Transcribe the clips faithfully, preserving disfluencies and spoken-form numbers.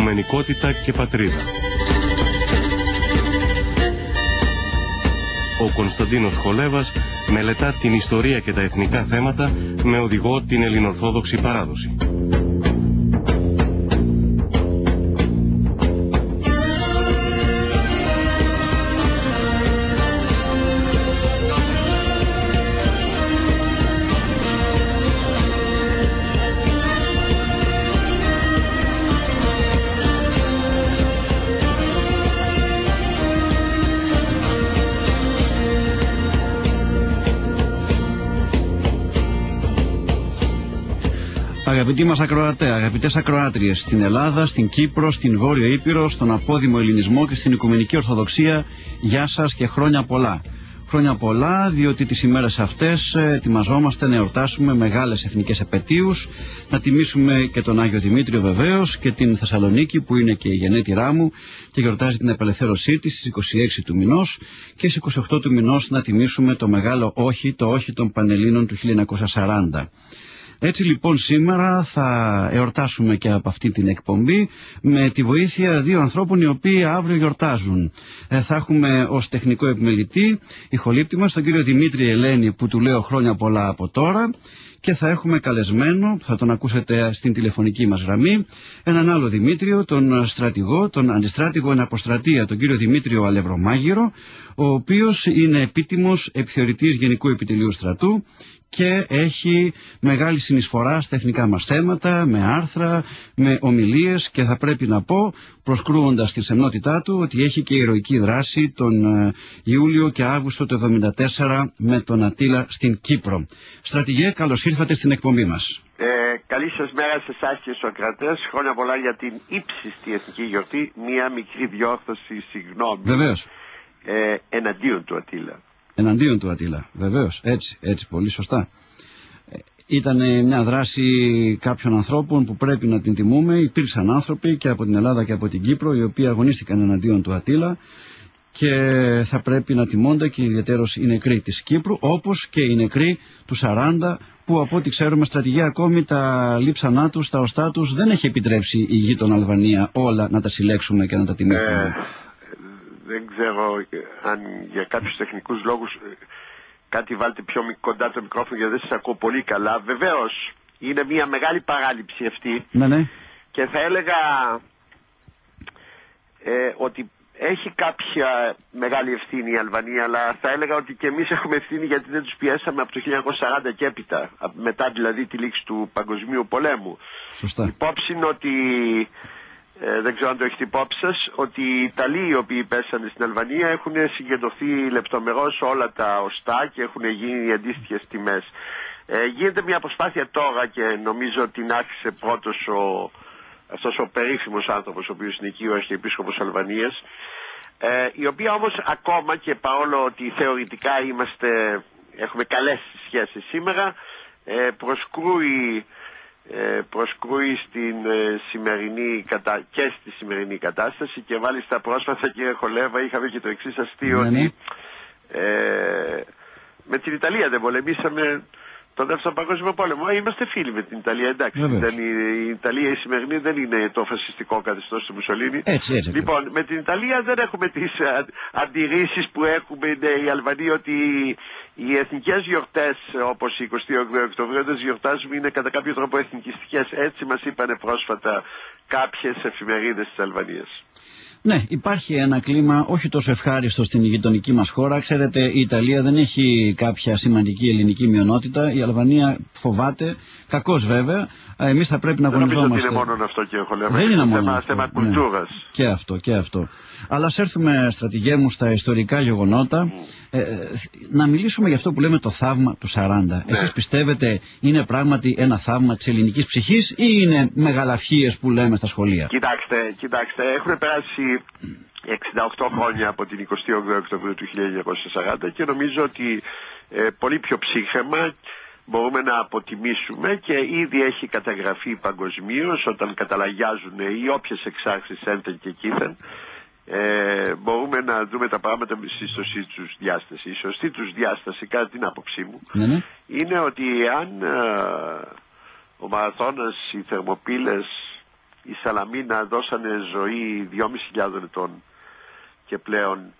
Οικουμενικότητα και πατρίδα. Ο Κωνσταντίνος Χολέβας μελετά την ιστορία και τα εθνικά θέματα με οδηγό την ελληνοορθόδοξη παράδοση. Αγαπητοί μας ακροατέ, αγαπητές ακροάτριες, στην Ελλάδα, στην Κύπρο, στην Βόρειο Ήπειρο, στον απόδημο ελληνισμό και στην Οικουμενική Ορθοδοξία, γεια σας και χρόνια πολλά. Χρόνια πολλά, διότι τις ημέρες αυτές ετοιμαζόμαστε να εορτάσουμε μεγάλες εθνικές επετείους, να τιμήσουμε και τον Άγιο Δημήτριο βεβαίως και την Θεσσαλονίκη που είναι και η γενέτειρά μου και γιορτάζει την απελευθέρωσή της στις είκοσι έξι του μηνός, και στις είκοσι οκτώ του μηνός να τιμήσουμε το μεγάλο όχι, το όχι των Πανελλήνων του χίλια εννιακόσια σαράντα. Έτσι λοιπόν σήμερα θα εορτάσουμε και από αυτή την εκπομπή με τη βοήθεια δύο ανθρώπων οι οποίοι αύριο γιορτάζουν. Ε, θα έχουμε ως τεχνικό επιμελητή ηχολήπτη μας τον κύριο Δημήτρη Ελένη, που του λέω χρόνια πολλά από τώρα, και θα έχουμε καλεσμένο, θα τον ακούσετε στην τηλεφωνική μας γραμμή, έναν άλλο Δημήτριο, τον στρατηγό, τον αντιστράτηγο εν αποστρατεία, τον κύριο Δημήτριο Αλευρωμάγειρο, ο οποίος είναι επίτιμος επιθεωρητής Γενικού Επιτελείου Στρατού και έχει μεγάλη συνεισφορά στα εθνικά μας θέματα, με άρθρα, με ομιλίες, και θα πρέπει να πω, προσκρούοντας τη σεμνότητά του, ότι έχει και ηρωική δράση τον Ιούλιο και Αύγουστο του εβδομήντα τέσσερα με τον Αττήλα στην Κύπρο. Στρατηγέ, καλώς ήρθατε στην εκπομπή μας. Ε, καλή σας μέρα σε εσάς και στους ακροατές. Χρόνια πολλά για την ύψιστη εθνική γιορτή. Μία μικρή διόρθωση, συγγνώμη. Βεβαίως. Ε, εναντίον του Αττήλα. Εναντίον του Αττήλα, βεβαίως, έτσι, έτσι, πολύ σωστά. Ήταν μια δράση κάποιων ανθρώπων που πρέπει να την τιμούμε. Υπήρξαν άνθρωποι και από την Ελλάδα και από την Κύπρο οι οποίοι αγωνίστηκαν εναντίον του Αττήλα και θα πρέπει να τιμώνται, και ιδιαίτερως οι νεκροί της Κύπρου, όπως και οι νεκροί του σαράντα, που από ό,τι ξέρουμε, στρατηγία, ακόμη τα λείψανά τους, τα οστά τους δεν έχει επιτρέψει η γη των Αλβανία όλα να τα συλλέξουμε και να τα τιμήσουμε. Ε... Δεν ξέρω αν για κάποιους τεχνικούς λόγους κάτι βάλτε πιο κοντά το μικρόφωνο, γιατί δεν σας ακούω πολύ καλά. Βεβαίως είναι μια μεγάλη παράληψη αυτή. Ναι, ναι. Και θα έλεγα ε, ότι έχει κάποια μεγάλη ευθύνη η Αλβανία, αλλά θα έλεγα ότι και εμείς έχουμε ευθύνη, γιατί δεν τους πιέσαμε από το χίλια εννιακόσια σαράντα και έπειτα, μετά δηλαδή τη λήξη του Παγκοσμίου Πολέμου. Σωστά. Υπόψη είναι ότι Ε, δεν ξέρω αν το έχετε υπόψη σας, ότι οι Ιταλοί οι οποίοι πέσανε στην Αλβανία έχουν συγκεντρωθεί λεπτομερώς όλα τα οστά και έχουν γίνει αντίστοιχες τιμές. Ε, γίνεται μια προσπάθεια τώρα, και νομίζω ότι την άρχισε πρώτος ο, αυτός ο περίφημος άνθρωπος, ο οποίος είναι εκεί ο Αρχιεπίσκοπος Αλβανίας, ε, η οποία όμως ακόμα, και παρόλο ότι θεωρητικά είμαστε, έχουμε καλές σχέσεις σήμερα, ε, προσκρούει προσκρούει στην σημερινή κατα... και στη σημερινή κατάσταση, και μάλιστα πρόσφατα, κύριε Χολέβα, είχαμε και το εξής αστείο, ναι, ναι. ότι ε, με την Ιταλία δεν πολεμήσαμε τον δεύτερο παγκόσμιο πόλεμο. Είμαστε φίλοι με την Ιταλία, εντάξει. Δεν, η, η Ιταλία η σημερινή δεν είναι το φασιστικό καθεστώς του Μουσολίνη. Έτσι, έτσι. Λοιπόν, με την Ιταλία δεν έχουμε τις α, αντιρρήσεις που έχουμε οι Αλβανοί, ότι οι εθνικές γιορτές, όπως η εικοστή όγδοη Οκτωβρίου, όταν γιορτάζουμε, είναι κατά κάποιο τρόπο εθνικιστικές. Έτσι μας είπανε πρόσφατα κάποιες εφημερίδες της Αλβανίας. Ναι, υπάρχει ένα κλίμα όχι τόσο ευχάριστο στην γειτονική μας χώρα. Ξέρετε, η Ιταλία δεν έχει κάποια σημαντική ελληνική μειονότητα. Η Αλβανία φοβάται, κακώς βέβαια. Εμείς θα πρέπει να αγωνιζόμαστε. Δεν νομίζω ότι είναι μόνο αυτό, κύριε Χολέβα. Δεν είναι μόνο θέμα, αυτό. θέμα κουλτούρας. Ναι. Και αυτό, και αυτό. Αλλά ας έρθουμε, στρατηγέ μου, στα ιστορικά γεγονότα. Mm. Ε, να μιλήσουμε για αυτό που λέμε το θαύμα του σαράντα. Ναι. Εσείς πιστεύετε είναι πράγματι ένα θαύμα της ελληνικής ψυχής, ή είναι μεγαλαυχίες που λέμε στα σχολεία? Κοιτάξτε, κοιτάξτε, έχουν περάσει εξήντα οκτώ χρόνια από την εικοστή όγδοη Οκτωβρίου του χίλια εννιακόσια σαράντα, και νομίζω ότι ε, πολύ πιο ψύχρεμα μπορούμε να αποτιμήσουμε, και ήδη έχει καταγραφεί παγκοσμίως όταν καταλαγιάζουν οι όποιες εξάρσεις ένθεν και κήθεν. Ε, μπορούμε να δούμε τα πράγματα στη σωστή τους διάσταση. Η σωστή τους διάσταση, κατά την άποψή μου, ναι. είναι ότι αν ε, ο Μαραθώνας, οι Θερμοπύλες οι Σαλαμίνα δώσανε ζωή δυόμισι χιλιάδες ετών και πλέον.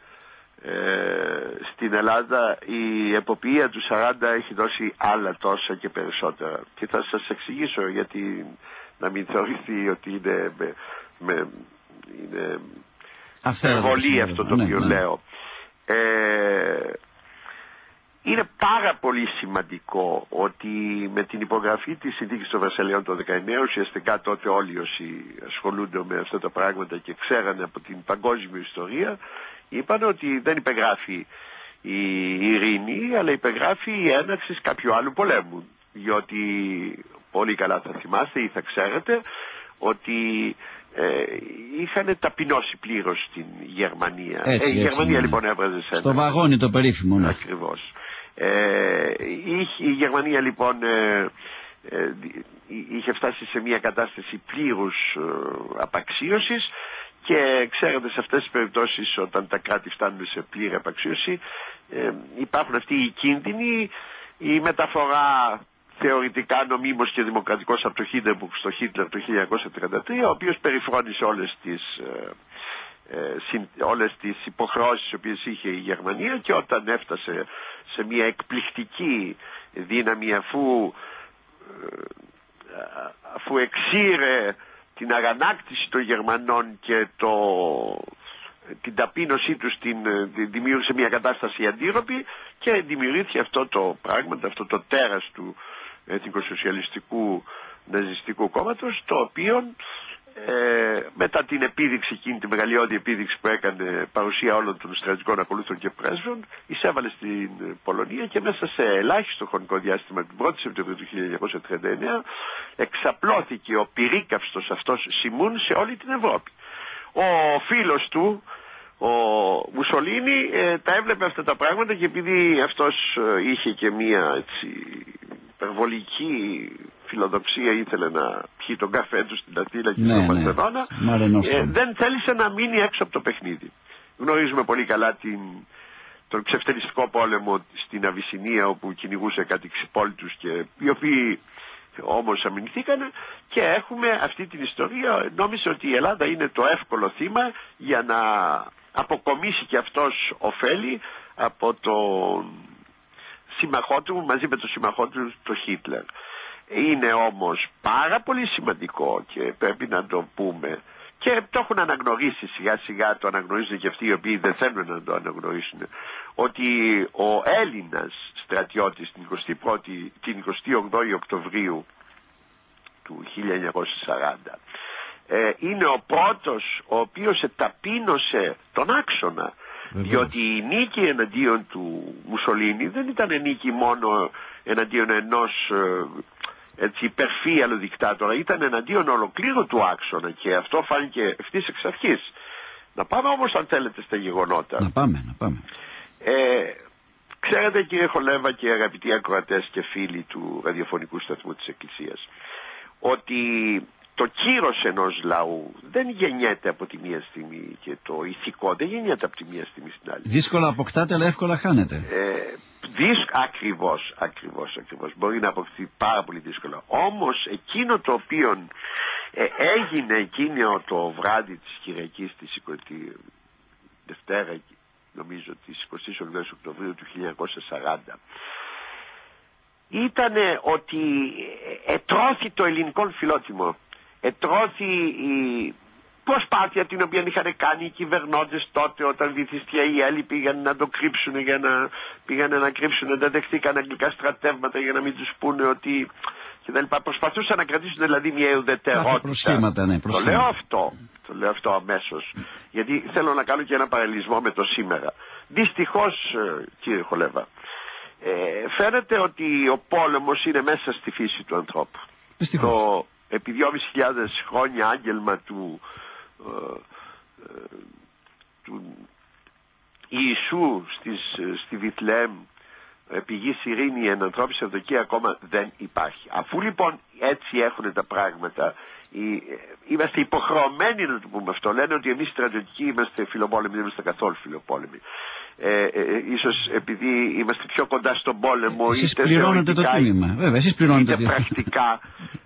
Ε, στην Ελλάδα η εποπία του σαράντα έχει δώσει άλλα τόσα και περισσότερα, και θα σας εξηγήσω γιατί, να μην θεωρηθεί ότι είναι, με, με, είναι ευβολή αυτό το οποίο ναι, ναι. λέω. Ε, είναι πάρα πολύ σημαντικό ότι με την υπογραφή της Συνθήκης των Βερσαλλιών το δεκαεννιά, ουσιαστικά τότε όλοι όσοι ασχολούνται με αυτά τα πράγματα και ξέρανε από την παγκόσμια ιστορία, είπαν ότι δεν υπεγράφει η ειρήνη, αλλά υπεγράφει η έναρξη κάποιου άλλου πολέμου. Διότι πολύ καλά θα θυμάστε ή θα ξέρετε ότι ε, είχαν ταπεινώσει πλήρως την Γερμανία. Έτσι, ε, η έτσι, Γερμανία ναι. λοιπόν έβραζε σε στο βαγόνι το περίφημο. Ναι. Ακριβώς. Ε, είχε, η Γερμανία λοιπόν ε, ε, είχε φτάσει σε μια κατάσταση πλήρους ε, απαξίωσης. Και ξέρετε, σε αυτές τις περιπτώσεις, όταν τα κράτη φτάνουν σε πλήρη απαξίωση, ε, υπάρχουν αυτοί οι κίνδυνοι, η μεταφορά θεωρητικά νομίμως και δημοκρατικός από το Χίντεμπουργκ στο Χίτλερ το χίλια εννιακόσια τριάντα τρία, ο οποίος περιφρόνησε όλες τις, ε, ε, συν, όλες τις υποχρεώσεις τις οποίες είχε η Γερμανία, και όταν έφτασε σε μια εκπληκτική δύναμη, αφού, ε, αφού εξήρε την αγανάκτηση των Γερμανών και το, την ταπείνωσή τους, την, την δημιούργησε μια κατάσταση αντίρροπη, και δημιουργήθηκε αυτό το πράγμα, αυτό το τέρας του εθνικοσοσιαλιστικού ναζιστικού κόμματος, το οποίο ε, μετά την επίδειξη, εκείνη τη μεγαλειώδη επίδειξη που έκανε, παρουσία όλων των στρατιωτικών ακολούθων και πρέσβων, εισέβαλε στην Πολωνία, και μέσα σε ελάχιστο χρονικό διάστημα, την πρώτη Σεπτεμβρίου του χίλια εννιακόσια τριάντα εννέα, εξαπλώθηκε ο πυρίκαυστος αυτός Σιμούν σε όλη την Ευρώπη. Ο φίλος του, ο Μουσολίνι, ε, τα έβλεπε αυτά τα πράγματα, και επειδή αυτός ε, είχε και μία έτσι υπερβολική φιλοδοξία, ήθελε να πιει τον καφέ του στην Αττήλα και ναι, στον ναι. Βαρκελόνα, ε, δεν θέλησε να μείνει έξω από το παιχνίδι. Γνωρίζουμε πολύ καλά την, τον ξεφτεριστικό πόλεμο στην Αβυσσινία, όπου κυνηγούσε κάτι ξυπόλυτους, και οι οποίοι όμως αμυνθήκανε, και έχουμε αυτή την ιστορία. Νόμιζε ότι η Ελλάδα είναι το εύκολο θύμα για να αποκομίσει και αυτός ωφέλη από τον σύμμαχό του, μαζί με τον σύμμαχό του, το Χίτλερ. Είναι όμως πάρα πολύ σημαντικό, και πρέπει να το πούμε, και το έχουν αναγνωρίσει σιγά σιγά, το αναγνωρίζουν και αυτοί οι οποίοι δεν θέλουν να το αναγνωρίσουν, ότι ο Έλληνας στρατιώτης την εικοστή πρώτη, την εικοστή όγδοη Οκτωβρίου του χίλια εννιακόσια σαράντα ε, είναι ο πρώτος ο οποίος εταπείνωσε τον άξονα. Διότι η νίκη εναντίον του Μουσολίνι δεν ήταν νίκη μόνο εναντίον ενός ε, έτσι υπερφύαλου δικτάτορα, ήταν εναντίον ολοκλήρου του άξονα, και αυτό φάνηκε ευθύς εξ αρχής. Να πάμε όμως, αν θέλετε, στα γεγονότα. Να πάμε, να πάμε. Ε, ξέρετε, κύριε Χολέβα και αγαπητοί ακροατές και φίλοι του ραδιοφωνικού σταθμού της Εκκλησίας, ότι το κύρος ενός λαού δεν γεννιέται από τη μία στιγμή, και το ηθικό δεν γεννιέται από τη μία στιγμή στην άλλη. Δύσκολα αποκτάτε, αλλά εύκολα χάνετε. Ε, δύσκολα, ακριβώς, ακριβώς, ακριβώς. Μπορεί να αποκτηθεί πάρα πολύ δύσκολα. Όμως εκείνο το οποίο ε, έγινε εκείνο το βράδυ της Κυριακής, της εικοστής Δευτέρα, νομίζω της εικοστής ογδόης Οκτωβρίου του χίλια εννιακόσια σαράντα, ήταν ότι ετρώθη το ελληνικό φιλότιμο. Ετρώθη η προσπάθεια την οποία είχαν κάνει οι κυβερνώντες τότε, όταν βυθιστιά οι άλλοι πήγαν να το κρύψουν, για να πήγαν να κρύψουν, δεν δεχτήκαν αγγλικά στρατεύματα για να μην τους πούνε ότι και τα λοιπά. Προσπαθούσαν να κρατήσουν δηλαδή μια ουδετερότητα. Προσχήματα, ναι, το λέω αυτό, το λέω αυτό αμέσως, γιατί θέλω να κάνω και ένα παραλληλισμό με το σήμερα. Δυστυχώς, κύριε Χολέβα, ε, φαίνεται ότι ο πόλεμος είναι μέσα στη φύση του ανθρώπου. Δυστυχώς. Το επί δυόμισι χιλιάδες χρόνια άγγελμα του, ε, ε, του Ιησού στις, στη Βιθλεέμ, πηγής ειρήνη, ενανθρώπιση ευδοκία, ακόμα δεν υπάρχει. Αφού λοιπόν έτσι έχουν τα πράγματα, είμαστε υποχρεωμένοι να το πούμε αυτό. Λένε ότι εμείς στρατιωτικοί είμαστε φιλοπόλεμοι, δεν είμαστε καθόλου φιλοπόλεμοι. Ε, ε, ίσως επειδή είμαστε πιο κοντά στον πόλεμο, εσείς είτε πληρώνετε το τίμημα. Βέβαια, εσείς πληρώνετε είτε πρακτικά,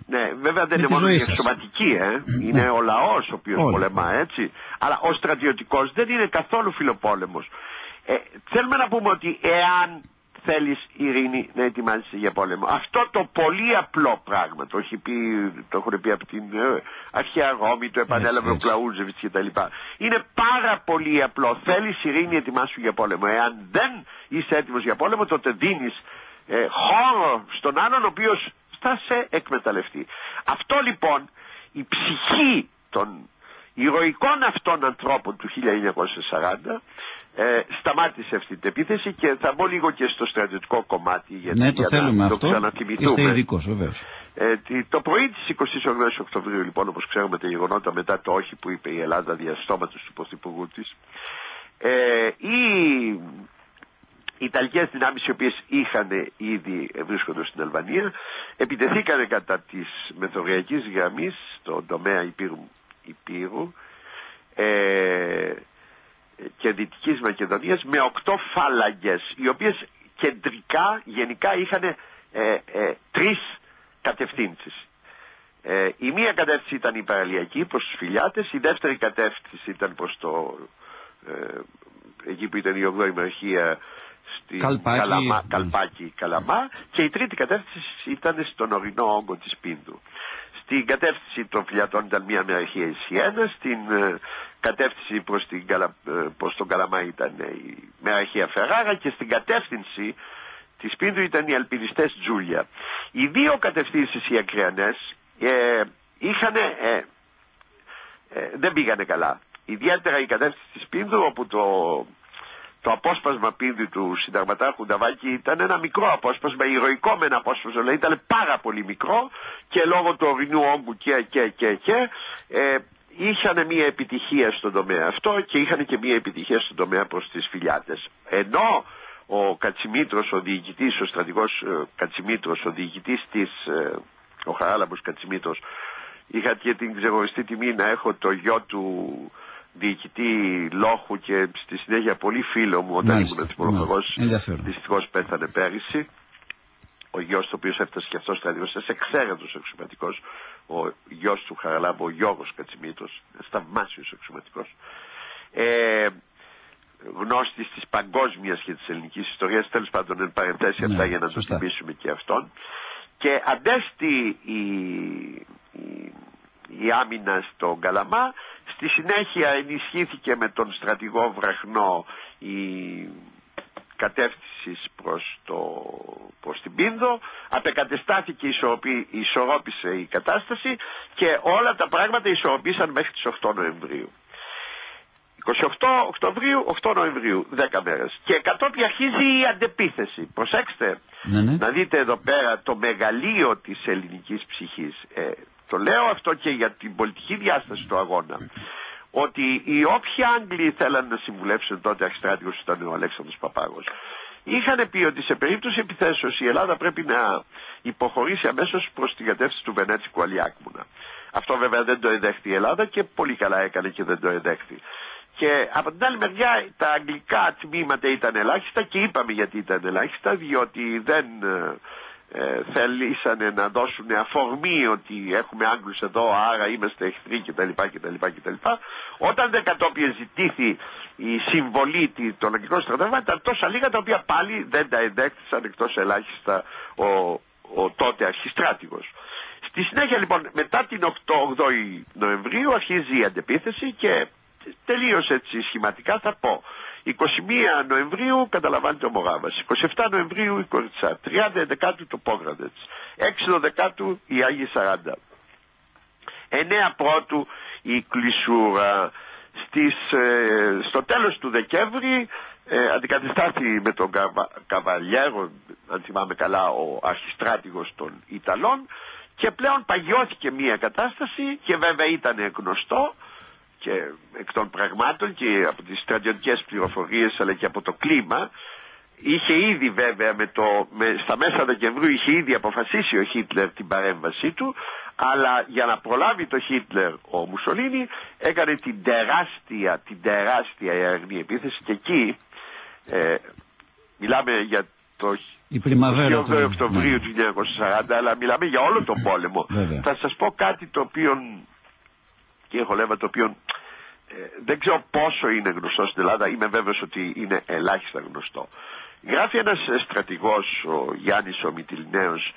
Ναι, βέβαια δεν είναι μόνο η σωματική, ε. είναι ναι. ο λαός ο οποίος Όλοι. πολεμά, έτσι. Αλλά ο στρατιωτικός δεν είναι καθόλου φιλοπόλεμος. Ε, θέλουμε να πούμε ότι εάν θέλεις ειρήνη να ετοιμάζεσαι για πόλεμο, αυτό το πολύ απλό πράγμα, το, έχει πει, το έχουν πει από την ε, αρχαία Ρώμη, το επανέλαβε ο Κλαούζεβιτς κτλ. Είναι πάρα πολύ απλό. Θέλεις ειρήνη, ετοιμάσου για πόλεμο. Εάν δεν είσαι έτοιμος για πόλεμο, τότε δίνεις ε, χώρο στον άλλον ο οποίος θα σε εκμεταλλευτεί. Αυτό λοιπόν, η ψυχή των ηρωικών αυτών ανθρώπων του χίλια εννιακόσια σαράντα ε, σταμάτησε αυτή την επίθεση, και θα μπω λίγο και στο στρατιωτικό κομμάτι γιατί, ναι, το για θέλουμε να αυτό. το ξανατιμηθούμε. Είστε ειδικός, βεβαίως. Ε, το πρωί της εικοστής όγδοης Οκτωβρίου, λοιπόν, όπως ξέρουμε τα γεγονότα μετά το όχι που είπε η Ελλάδα διαστόματος του πρωθυπουργού της, ε, οι Οι Ιταλικές δυνάμεις, οι οποίες είχαν ήδη βρίσκονται στην Αλβανία, επιτεθήκανε κατά της μεθοριακής γραμμής στον τομέα Υπήρου, Υπήρου ε, και Δυτικής Μακεδονίας με οκτώ φάλαγγες, οι οποίες κεντρικά γενικά είχαν ε, ε, τρεις κατευθύνσεις. Ε, η μία κατεύθυνση ήταν η παραλιακή προς τους Φιλιάτες, η δεύτερη κατεύθυνση ήταν προς το ε, εκεί που ήταν η ογδόη Μαρχία, στην Καλπάκι, Καλαμά, Καλπάκι, Καλαμά, και η τρίτη κατεύθυνση ήταν στον ορεινό όγκο της Πίνδου. Στην κατεύθυνση των Φιλιατών ήταν μια μεραρχία η Σιένα, στην ε, κατεύθυνση προς, την, ε, προς τον Καλαμά ήταν η μεραρχία Φεράρα, και στην κατεύθυνση της Πίνδου ήταν οι αλπινιστές Τζούλια. Οι δύο κατευθύνσεις οι ακριανές ε, είχαν, ε, ε, δεν πήγανε καλά. Ιδιαίτερα η κατεύθυνση της Πίνδου, όπου το Το απόσπασμα Πίνδου του συνταγματάρχου Νταβάκη ήταν ένα μικρό απόσπασμα, ηρωικό με ένα απόσπασμα, δηλαδή ήταν πάρα πολύ μικρό, και λόγω του ορεινού όγκου και και και και ε, είχαν μια επιτυχία στον τομέα αυτό, και είχαν και μια επιτυχία στον τομέα προς τις Φιλιάτες. Ενώ ο Κατσιμήτρος, ο διοικητής, ο στρατηγός ε, Κατσιμήτρος, ο διοικητής της, ε, ο Χαράλαμπος Κατσιμήτρος, είχα και την ξεχωριστή τιμή να έχω το γιο του διοικητή Λόχου και στη συνέχεια πολύ φίλο μου όταν μάλιστα, ήμουν τυπολογός, δυστυχώς πέθανε πέρυσι. Ο γιος του οποίος έφτασε και αυτός στρατηγός, ένας εξαίρετος εξωματικός, ο γιος του Χαραλάμπου, ο Γιώργος Κατσιμήτρος, ένας θαυμάσιος εξωματικός, ε, γνώστης της παγκόσμιας και της ελληνικής ιστορίας, τέλος πάντων εν παρενθέσει ναι, αυτά για να σωστά. το τιμήσουμε και αυτόν. Και αντέστη η, η, η άμυνα στον Καλαμά. Στη συνέχεια ενισχύθηκε με τον στρατηγό Βραχνό η κατεύθυνση προς, το, προς την Πίνδο, απεκατεστάθηκε, ισορροπή, ισορρόπησε η κατάσταση, και όλα τα πράγματα ισορροπήσαν μέχρι τις οκτώ Νοεμβρίου. είκοσι οκτώ Οκτωβρίου, οκτώ Νοεμβρίου, δέκα μέρες. Και κατόπιν αρχίζει η αντεπίθεση. Προσέξτε, ναι, ναι. να δείτε εδώ πέρα το μεγαλείο της ελληνικής ψυχής. Ε, το λέω αυτό και για την πολιτική διάσταση του αγώνα. Ότι οι όποιοι Άγγλοι θέλαν να συμβουλεύσουν, τότε αρχιστράτηγος ήταν ο Αλέξανδρος Παπάγος, είχαν πει ότι σε περίπτωση επιθέσεως η Ελλάδα πρέπει να υποχωρήσει αμέσως προς την κατεύθυνση του Βενέτσικου Αλιάκμουνα. Αυτό βέβαια δεν το εδέχθη η Ελλάδα, και πολύ καλά έκανε και δεν το εδέχθη. Και από την άλλη μεριά τα αγγλικά τμήματα ήταν ελάχιστα, και είπαμε γιατί ήταν ελάχιστα, διότι δεν ε, θελήσανε να δώσουν αφορμή ότι έχουμε Άγγλους εδώ, άρα είμαστε εχθροί κτλ. κτλ, κτλ. Όταν δεν κατόπιε ζητήθη η συμβολή των αγγλικών στρατεύματων, ήταν τόσα λίγα τα οποία πάλι δεν τα εντέχθησαν, εκτός ελάχιστα ο, ο τότε αρχιστράτηγος. Στη συνέχεια λοιπόν, μετά την ογδόη Νοεμβρίου αρχίζει η αντεπίθεση, και τελείωσε έτσι σχηματικά θα πω. εικοστή πρώτη Νοεμβρίου καταλαμβάνεται ο Μογάβας, εικοστή εβδόμη Νοεμβρίου η Κοριτσά, τριάντα Ενδεκάτου το Πόγραντετς, έξι Δωδεκάτου η Άγιοι Σαράντα, εννέα Πρώτου η Κλεισούρα. Στις, ε, στο τέλος του Δεκέμβρη ε, αντικαταστάθη με τον Καβα, Καβαλιέρο, αν θυμάμαι καλά, ο αρχιστράτηγος των Ιταλών, και πλέον παγιώθηκε μια κατάσταση, και βέβαια ήταν γνωστό και εκ των πραγμάτων και από τις στρατιωτικές πληροφορίες αλλά και από το κλίμα. Είχε ήδη βέβαια με το, με, στα μέσα Δεκεμβρίου είχε ήδη αποφασίσει ο Χίτλερ την παρέμβασή του, αλλά για να προλάβει το Χίτλερ ο Μουσολίνι έκανε την τεράστια, την τεράστια αερνή επίθεση, και εκεί ε, μιλάμε για το το η πριμαβέρα του Οκτωβρίου ναι. του χίλια εννιακόσια σαράντα, αλλά μιλάμε για όλο τον πόλεμο. Βέβαια. Θα σας πω κάτι το οποίο, κύριε Χολέβα, το οποίο ε, δεν ξέρω πόσο είναι γνωστό στην Ελλάδα, είμαι βέβαιος ότι είναι ελάχιστα γνωστό. Γράφει ένας στρατηγός, ο Γιάννης ο Μυτιληναίος,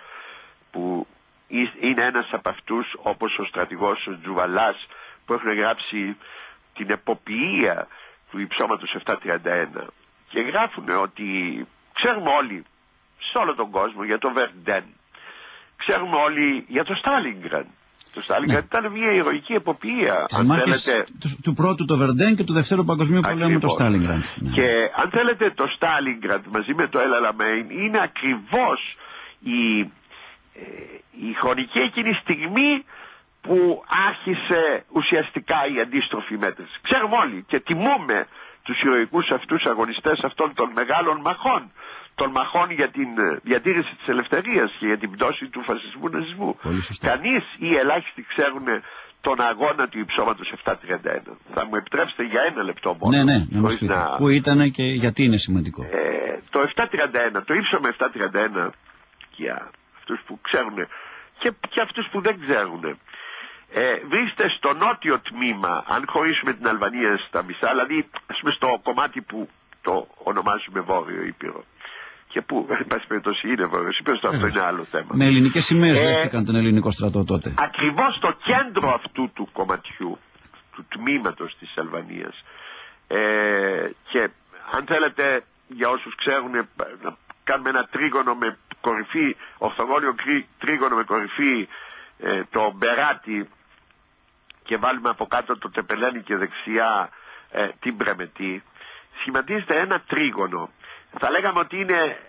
που είναι ένας από αυτούς, όπως ο στρατηγός ο Τζουβαλάς, που έχουν γράψει την εποποιία του υψώματος επτακόσια τριάντα ένα, και γράφουν ότι ξέρουμε όλοι σε όλο τον κόσμο για το Βερντέν, ξέρουμε όλοι για το Στάλινγκραντ. Το Στάλινγκραντ ναι. ήταν μια ηρωική εποποιία. Τις μάχες θέλετε... του, του πρώτου το Βερντέν και του δευτέρου παγκοσμίου πολέμου το Στάλινγκραντ. Ναι. Και αν θέλετε, το Στάλινγκραντ μαζί με το Ελαλαμέιν είναι ακριβώς η, ε, η χρονική εκείνη στιγμή που άρχισε ουσιαστικά η αντίστροφη μέτρηση. Ξέρουμε όλοι και τιμούμε τους ηρωικούς αυτούς αγωνιστές αυτών των μεγάλων μαχών, των μαχών για την διατήρηση της ελευθερίας και για την πτώση του φασισμού ναζισμού. Κανείς ή ελάχιστοι ξέρουν τον αγώνα του υψώματος επτακόσια τριάντα ένα. Θα μου επιτρέψετε για ένα λεπτό μόνο. Ναι, ναι, να μας πείτε. Να... Πού ήταν και γιατί είναι σημαντικό. Ε, το επτακόσια τριάντα ένα, το ύψωμα επτακόσια τριάντα ένα, για αυτούς που ξέρουν και, και αυτούς που δεν ξέρουν, Ε, βρίσκεται στο νότιο τμήμα, αν χωρίσουμε την Αλβανία στα μισά, δηλαδή ας πούμε στο κομμάτι που το ονομάζουμε Βόρειο Ήπειρο, και που εν πάση περιπτώσει είναι Βόρειος Ήπειρος, αυτό είναι άλλο θέμα. Με ελληνικές σημαίες δέχτηκαν ε, τον ελληνικό στρατό τότε. Ακριβώς στο κέντρο αυτού του κομματιού, του τμήματος της Αλβανίας, ε, και αν θέλετε, για όσους ξέρουν, να κάνουμε ένα τρίγωνο με κορυφή, ορθογώνιο τρίγωνο με κορυφή ε, το Μπεράτι, και βάλουμε από κάτω το Τεπελένι και δεξιά ε, την Πρεμετή, σχηματίζεται ένα τρίγωνο. Θα λέγαμε ότι είναι ε,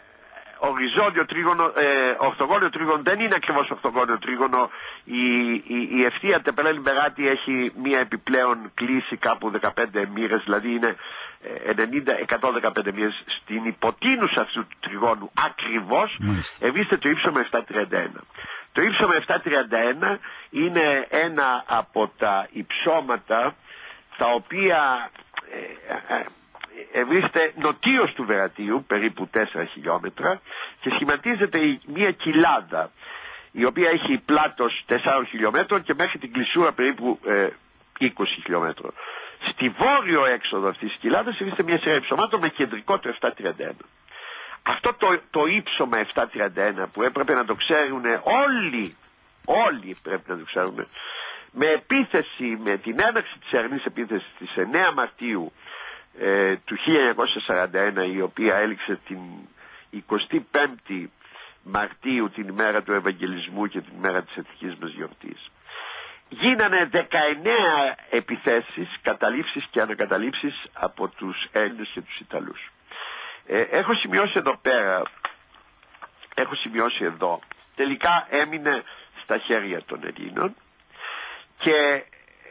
οριζόντιο τρίγωνο, ε, ορθογώνιο τρίγωνο. Δεν είναι ακριβώς ορθογώνιο τρίγωνο. Η, η, η ευθεία Τεπελένι Μπεράτι έχει μία επιπλέον κλίση κάπου δεκαπέντε μοίρες, δηλαδή είναι ενενήντα με εκατόν δεκαπέντε μοίρες. Στην υποτείνουσα αυτού του τριγώνου ακριβώς ευείστε το ύψωμα επτακόσια τριάντα ένα. Το ύψωμα επτακόσια τριάντα ένα είναι ένα από τα υψώματα τα οποία ε, ε, ευρίσκεται νοτίως του Βερατίου, περίπου τέσσερα χιλιόμετρα, και σχηματίζεται μια κοιλάδα η οποία έχει πλάτος τεσσάρων χιλιόμετρων και μέχρι την κλεισούρα περίπου ε, είκοσι χιλιόμετρων. Στη βόρειο έξοδο αυτής της κοιλάδας ευρίσκεται μια σειρά υψωμάτων με κεντρικό το επτακόσια τριάντα ένα. Αυτό το, το ύψωμα επτακόσια τριάντα ένα που έπρεπε να το ξέρουν όλοι, όλοι πρέπει να το ξέρουν, με επίθεση, με την έναρξη της αερινής επίθεσης της εννέα Μαρτίου ε, του χίλια εννιακόσια σαράντα ένα, η οποία έληξε την εικοστή πέμπτη Μαρτίου, την ημέρα του Ευαγγελισμού και την ημέρα της εθνικής μας γιορτής. Γίνανε δεκαεννέα επιθέσεις, καταλήψεις και ανακαταλήψεις από τους Έλληνες και τους Ιταλούς. Ε, έχω σημειώσει εδώ πέρα, έχω σημειώσει εδώ, τελικά έμεινε στα χέρια των Ελλήνων και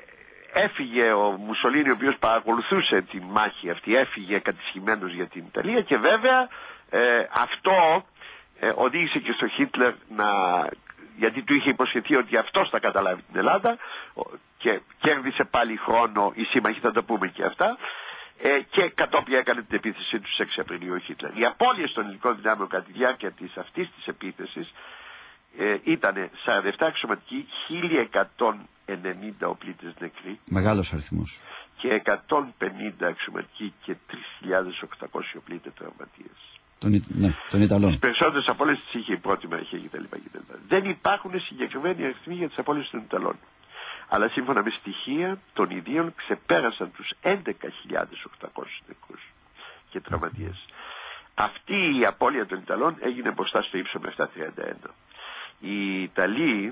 έφυγε ο Μουσολίνι, ο οποίος παρακολουθούσε την μάχη αυτή, έφυγε κατησχημένος για την Ιταλία, και βέβαια ε, αυτό ε, οδήγησε και στο Χίτλερ να, γιατί του είχε υποσχεθεί ότι αυτός θα καταλάβει την Ελλάδα, και κέρδισε πάλι χρόνο, οι σύμμαχοι θα τα πούμε και αυτά, ε, και κατόπιν έκανε την επίθεση του έξι Απριλίου ο Χίτλερ. Οι απώλειες των ελληνικών δυνάμεων κατά τη διάρκεια της αυτής της επίθεσης ε, ήταν σαράντα επτά αξιωματικοί, χίλια εκατόν ενενήντα οπλίτες νεκροί. Μεγάλος αριθμός. Και εκατόν πενήντα αξιωματικοί και τρεις χιλιάδες οκτακόσιοι οπλίτες τραυματίες. Τον, ναι, τον Ιταλών. Τις περισσότερες απώλειες τις είχε η πρώτη μαχή κτλ. Δεν υπάρχουν συγκεκριμένοι αριθμοί για τις απώλειες των Ιταλών. Αλλά σύμφωνα με στοιχεία των ιδίων ξεπέρασαν τους έντεκα χιλιάδες οκτακόσιους νεκρούς και τραυματίες. Αυτή η απώλεια των Ιταλών έγινε μπροστά στο ύψωμα επτακόσια τριάντα ένα. Οι Ιταλοί,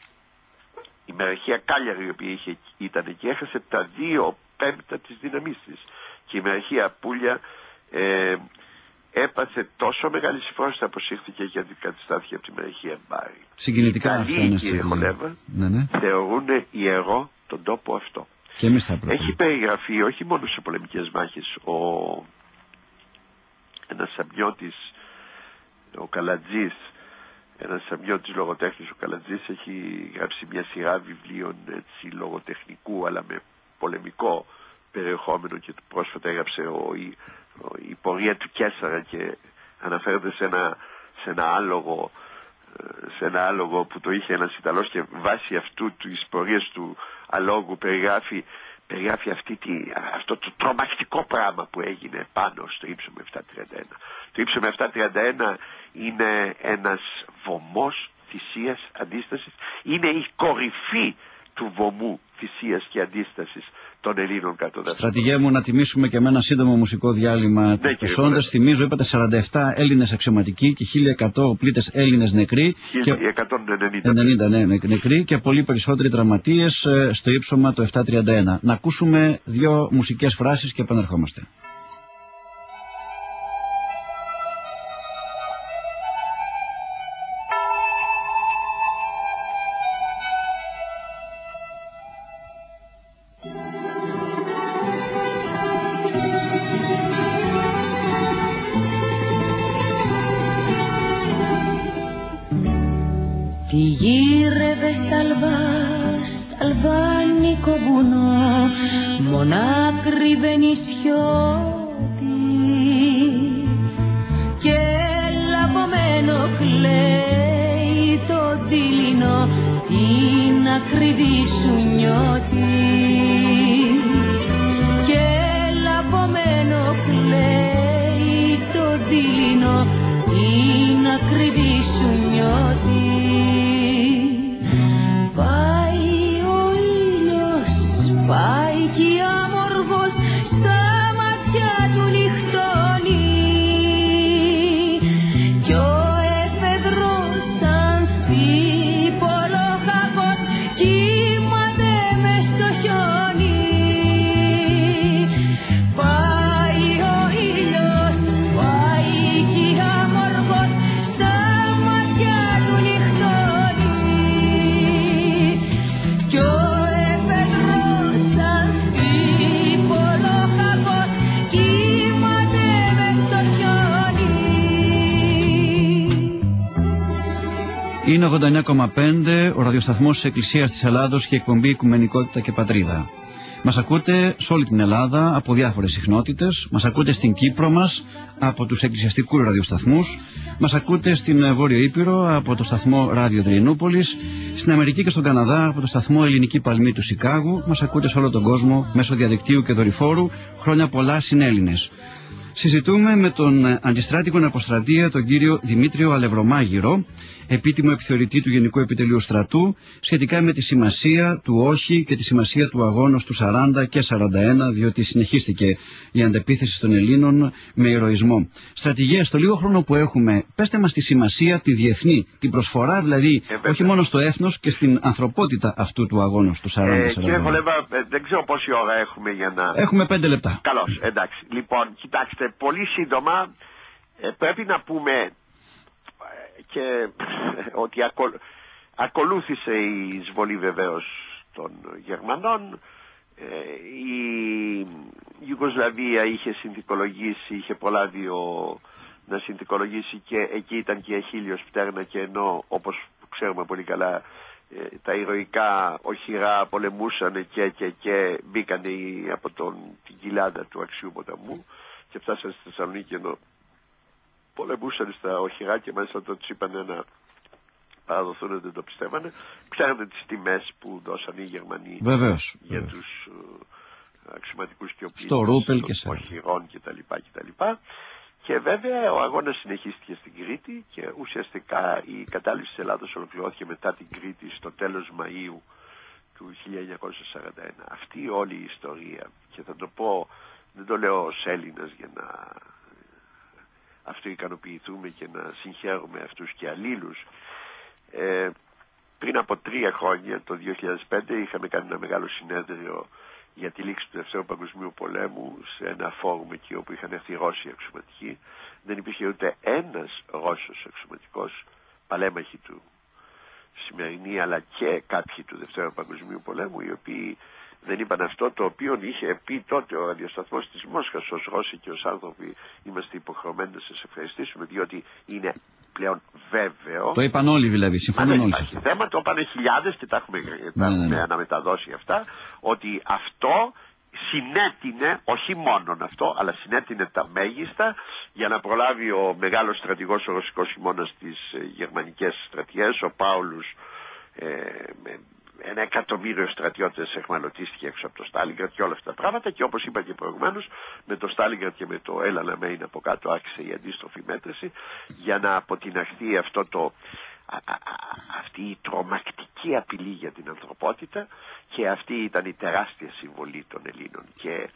η μεραρχία Κάλιαρη, η οποία είχε, ήταν εκεί, έχασε τα δύο πέμπτα της δύναμής της. Και η μεραρχία Απούλια ε, έπαθε τόσο μεγάλη συμφόρηση που αποσύρθηκε και αντικαταστάθηκε από τη μεραρχία Μπάρι. Συγκινητικά αυτά είναι. Οι κύριε Χολέβα, ναι, ναι, θεωρούν ιερό τον τόπο αυτό. Και εμείς θα πρέπει. Έχει περιγραφεί όχι μόνο σε πολεμικές μάχες. Ο ένας σαμιώτης, ο Καλατζής, ένας σαμιώτης λογοτέχνης, ο Καλατζής, έχει γράψει μια σειρά βιβλίων έτσι, λογοτεχνικού αλλά με πολεμικό περιεχόμενο, και πρόσφατα έγραψε ο, η, ο, η πορεία του Κέσσαρα, και αναφέρεται σε ένα, σε ένα άλογο, σε ένα άλογο που το είχε ένας Ιταλός και βάσει αυτού της πορείας του αλόγου περιγράφει, περιγράφει αυτή τη, αυτό το τρομακτικό πράγμα που έγινε πάνω στο ύψωμα επτακόσια τριάντα ένα. Το ύψωμα επτακόσια τριάντα ένα είναι ένας βωμός θυσίας, αντίστασης, είναι η κορυφή του βωμού θυσίας και αντίστασης των Ελλήνων κατοδαφών. Στρατηγέ μου, να τιμήσουμε και με ένα σύντομο μουσικό διάλειμμα ναι, τους πεσόντες. Θυμίζω, είπατε σαράντα επτά Έλληνες αξιωματικοί και χίλια εκατό πλήτες Έλληνες νεκροί. χίλια εκατόν ενενήντα ενενήντα, ναι, νεκροί και πολύ περισσότεροι τραυματίες στο ύψωμα το επτακόσια τριάντα ένα. Να ακούσουμε δύο μουσικές φράσεις και επανερχόμαστε. Τι γύρευε στα λβά, στα αλβάνικο βουνό, μονάκριβε νησιώτη και λαβωμένο κλαίει το δειλινό, την ακριβή σου νιώτη και λαβωμένο κλαίει το δειλινό, την ακριβή σου νιώτη. Πάει κι άμοργος στα μάτια του νυχτώνει κι ο εφεδρός αμφίπολοχακός κύμαται μες στο χιόνι. Πάει ο ήλιος, πάει κι άμοργος στα μάτια του νυχτώνει κι ο Είναι ογδόντα εννέα κόμμα πέντε ο ραδιοσταθμός της Εκκλησίας της Ελλάδος και εκπομπή Οικουμενικότητα και Πατρίδα. Μας ακούτε σε όλη την Ελλάδα από διάφορες συχνότητες. Μας ακούτε στην Κύπρο μας από τους εκκλησιαστικούς ραδιοσταθμούς. Μας ακούτε στην Βόρειο Ήπειρο από το σταθμό Ράδιο Δριενούπολης. Στην Αμερική και στον Καναδά από το σταθμό Ελληνική Παλμή του Σικάγου. Μας ακούτε σε όλο τον κόσμο μέσω διαδικτύου και δορυφόρου. Χρόνια πολλά συνέλληνες. Συζητούμε με τον αντιστράτηγο αποστρατεία, τον κύριο Δημήτριο Αλευρωμάγυρο, επίτιμο επιθεωρητή του Γενικού Επιτελείου Στρατού, σχετικά με τη σημασία του όχι και τη σημασία του αγώνος του σαράντα και σαράντα ένα, διότι συνεχίστηκε η αντεπίθεση των Ελλήνων με ηρωισμό. Στρατηγέ, στο λίγο χρόνο που έχουμε, πέστε μας τη σημασία, τη διεθνή, την προσφορά δηλαδή, ε, όχι μόνο στο έθνος και στην ανθρωπότητα αυτού του αγώνος του σαράντα σαράντα ένα. Ε, κύριε Βολέβα, ε, δεν ξέρω πόση ώρα έχουμε για να... Έχουμε πέντε λεπτά. Καλώς, εντάξει. Λοιπόν, κοιτάξτε, πολύ σύντομα ε, πρέπει να πούμε και ότι ακολ... ακολούθησε η εισβολή βεβαίως των Γερμανών. Ε, η Ιουγκοσλαβία είχε συνθηκολογήσει, είχε προλάβει ο... να συνθηκολογήσει και εκεί ήταν και η Αχίλιος πτέρνα, και ενώ όπως ξέρουμε πολύ καλά ε, τα ηρωικά οχυρά πολεμούσαν και, και, και μπήκανε από τον, την κοιλάδα του Αξιού Ποταμού και φτάσανε στη Θεσσαλονίκη, ενώ πολεμούσαν στα οχυρά και μέσα το τους είπανε να παραδοθούν, δεν το πιστεύανε. Ξέρετε τις τιμές που δώσαν οι Γερμανοί βεβαίως, για βεβαίως. τους uh, αξιωματικούς και στο ρούπελ και σε οχυρών κτλ. Και, και βέβαια ο αγώνας συνεχίστηκε στην Κρήτη και ουσιαστικά η κατάληψη της Ελλάδος ολοκληρώθηκε μετά την Κρήτη στο τέλος Μαΐου του χίλια εννιακόσια σαράντα ένα. Αυτή όλη η ιστορία, και θα το πω, δεν το λέω ως Έλληνας για να αυτοικανοποιηθούμε και να συγχαίρουμε αυτούς και αλλήλους. Ε, πριν από τρία χρόνια, το δύο χιλιάδες πέντε, είχαμε κάνει ένα μεγάλο συνέδριο για τη λήξη του Δευτέρου Παγκοσμίου Πολέμου σε ένα φόρουμ εκεί όπου είχαν έρθει Ρώσοι αξιωματικοί. Δεν υπήρχε ούτε ένας Ρώσος αξιωματικός, παλέμαχοι του σημερινή αλλά και κάποιοι του Δευτέρου Παγκοσμίου Πολέμου, οι οποίοι δεν είπαν αυτό το οποίο είχε πει τότε ο ραδιοσταθμός της Μόσχας. Ως Ρώσοι και ως άνθρωποι είμαστε υποχρεωμένοι να σας ευχαριστήσουμε, διότι είναι πλέον βέβαιο. Το είπαν όλοι δηλαδή, συμφωνούν όλοι. Υπάρχει θέμα, το είπαν χιλιάδες και τα έχουμε, τα έχουμε ναι, ναι. αναμεταδώσει αυτά, ότι αυτό συνέτεινε, όχι μόνον αυτό, αλλά συνέτεινε τα μέγιστα για να προλάβει ο μεγάλος στρατηγός ο ρωσικός χειμώνας στις γερμανικές στρατιές, ο Πάουλους, ε, με ένα εκατομμύριο στρατιώτες εχμαλωτίστηκε έξω από το Στάλιγκραντ και όλα αυτά τα πράγματα, και όπως είπα και προηγουμένως, με το Στάλιγκραντ και με το Έλανα Μέιν από κάτω άρχισε η αντίστροφη μέτρηση για να αποτιναχθεί αυτό το, α, α, αυτή η τρομακτική απειλή για την ανθρωπότητα, και αυτή ήταν η τεράστια συμβολή των Ελλήνων, και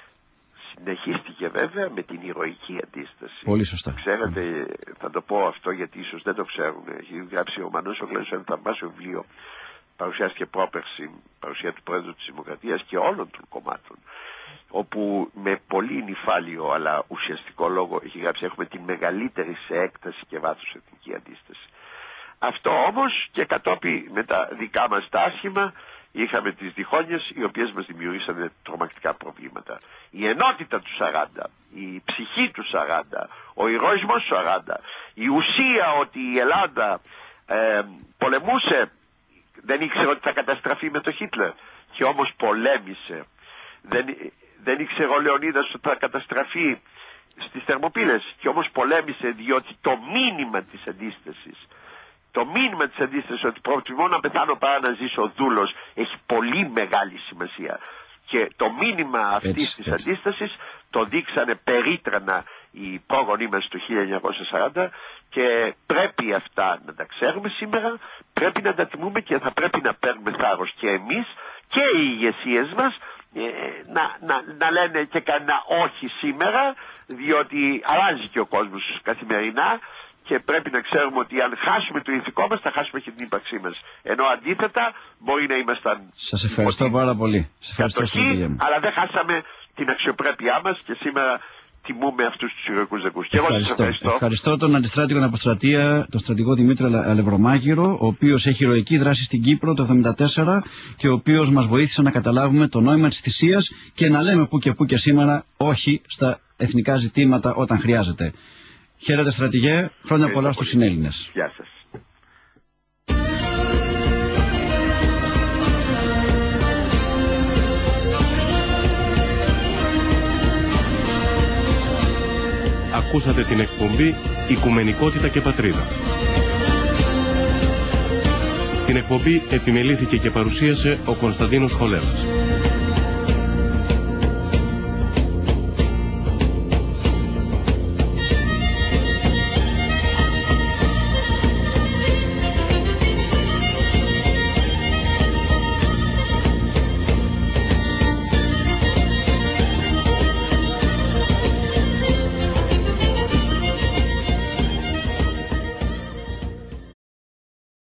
συνεχίστηκε βέβαια με την ηρωική αντίσταση. Πολύ σωστά. Ξέρετε, θα το πω αυτό γιατί ίσως δεν το ξέρουν, έχει γράψει ο Μανώλης ο Γλέζος ένα θαυμάσιο βιβλίο, παρουσιάστηκε πρόπερση, παρουσία του Πρόεδρου της Δημοκρατίας και όλων των κομμάτων, όπου με πολύ νυφάλιο αλλά ουσιαστικό λόγο έχει γράψει έχουμε την μεγαλύτερη σε έκταση και βάθος εθνική αντίσταση. Αυτό όμως και κατόπιν με τα δικά μας τα άσχημα είχαμε τις διχόνοιες οι οποίες μας δημιουργήσαν τρομακτικά προβλήματα. Η ενότητα του σαράντα, η ψυχή του σαράντα, ο ηρωισμός του σαράντα, η ουσία ότι η Ελλάδα ε, πολεμούσε, δεν ήξερε ότι θα καταστραφεί με τον Χίτλερ και όμως πολέμησε. Δεν, δεν ήξερε ο Λεωνίδας ότι θα καταστραφεί στις Θερμοπύλες και όμως πολέμησε, διότι το μήνυμα της αντίστασης, το μήνυμα της αντίστασης ότι προτιμώ να πεθάνω παρά να ζήσω δούλος έχει πολύ μεγάλη σημασία. Και το μήνυμα αυτής έτσι, της έτσι. αντίστασης το δείξανε περίτρανα οι πρόγονοί μας το χίλια εννιακόσια σαράντα, και πρέπει αυτά να τα ξέρουμε σήμερα, πρέπει να τα τιμούμε και θα πρέπει να παίρνουμε θάρρος και εμείς και οι ηγεσίες μας ε, να, να, να λένε και κανένα όχι σήμερα, διότι αλλάζει και ο κόσμος καθημερινά και πρέπει να ξέρουμε ότι αν χάσουμε το ηθικό μας θα χάσουμε και την ύπαρξή μας. Ενώ αντίθετα μπορεί να ήμασταν... Σας ευχαριστώ πάρα πολύ. Σας ευχαριστώ, κατοχή, αλλά δεν χάσαμε την αξιοπρέπειά μας και σήμερα τιμούμε αυτούς τους ηρωικούς δεκούς. Και εγώ σας ευχαριστώ. Ευχαριστώ τον αντιστράτηγο Αποστρατεία, τον στρατηγό Δημήτρη Αλευρομάγειρο, ο οποίος έχει ηρωική δράση στην Κύπρο το εβδομήντα τέσσερα και ο οποίος μας βοήθησε να καταλάβουμε το νόημα της θυσίας και να λέμε που και που και σήμερα όχι στα εθνικά ζητήματα όταν χρειάζεται. Χαίρετε στρατηγέ, χρόνια πολλά στους συνέλληνες. Γεια σας. Ακούσατε την εκπομπή «Οικουμενικότητα και Πατρίδα». Την εκπομπή επιμελήθηκε και παρουσίασε ο Κωνσταντίνος Χολέβας.